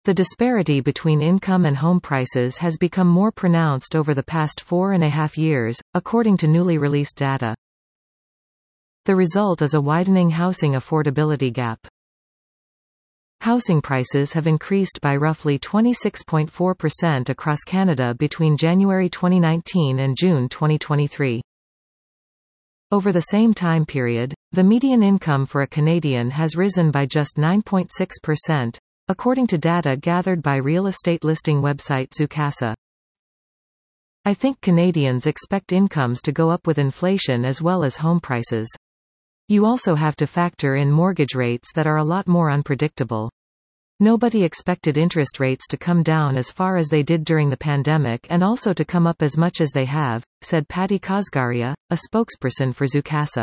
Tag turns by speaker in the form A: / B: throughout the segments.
A: The disparity between income and home prices has become more pronounced over the past 4.5 years, according to newly released data. The result is a widening housing affordability gap. Housing prices have increased by roughly 26.4% across Canada between January 2019 and June 2023. Over the same time period, the median income for a Canadian has risen by just 9.6%, according to data gathered by real estate listing website Zoocasa. I think Canadians expect incomes to go up with inflation as well as home prices. You also have to factor in mortgage rates that are a lot more unpredictable. Nobody expected interest rates to come down as far as they did during the pandemic and also to come up as much as they have, said Patty Kazgaria, a spokesperson for Zoocasa.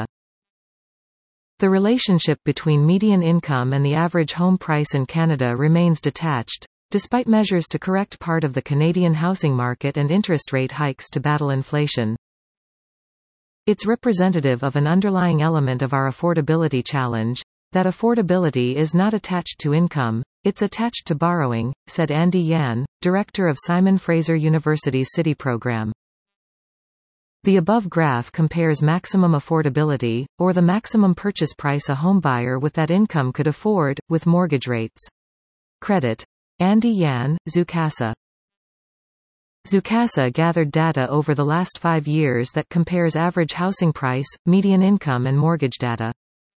A: The relationship between median income and the average home price in Canada remains detached, despite measures to correct part of the Canadian housing market and interest rate hikes to battle inflation. It's representative of an underlying element of our affordability challenge, that affordability is not attached to income, it's attached to borrowing, said Andy Yan, director of Simon Fraser University's City program. The above graph compares maximum affordability, or the maximum purchase price a homebuyer with that income could afford, with mortgage rates. Credit. Andy Yan, Zoocasa. Zoocasa gathered data over the last 5 years that compares average housing price, median income and mortgage data.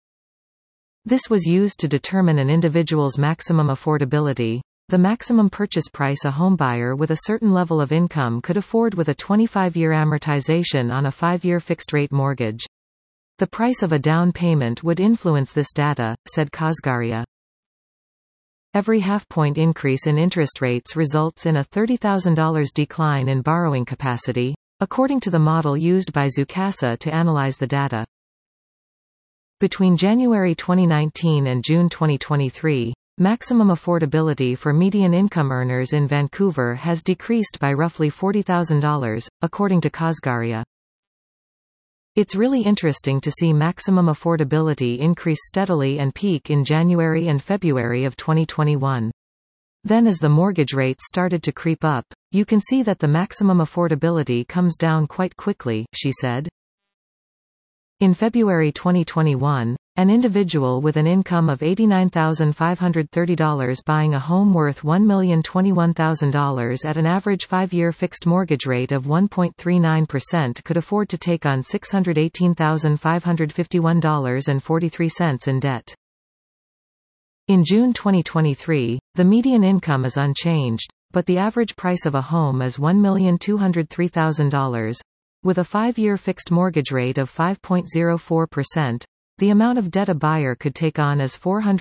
A: This was used to determine an individual's maximum affordability, the maximum purchase price a homebuyer with a certain level of income could afford with a 25-year amortization on a 5-year fixed-rate mortgage. The price of a down payment would influence this data, said Kazgaria. Every half-point increase in interest rates results in a $30,000 decline in borrowing capacity, according to the model used by Zoocasa to analyze the data. Between January 2019 and June 2023, maximum affordability for median income earners in Vancouver has decreased by roughly $40,000, according to Kazgaria. It's really interesting to see maximum affordability increase steadily and peak in January and February of 2021. Then as the mortgage rates started to creep up, you can see that the maximum affordability comes down quite quickly, she said. In February 2021, an individual with an income of $89,530 buying a home worth $1,021,000 at an average 5-year fixed mortgage rate of 1.39% could afford to take on $618,551.43 in debt. In June 2023, the median income is unchanged, but the average price of a home is $1,203,000. With a 5-year fixed mortgage rate of 5.04%, the amount of debt a buyer could take on is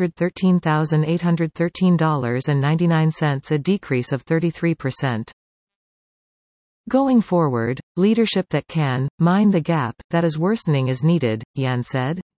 A: $413,813.99, a decrease of 33%. Going forward, leadership that can mind the gap that is worsening is needed, Yan said.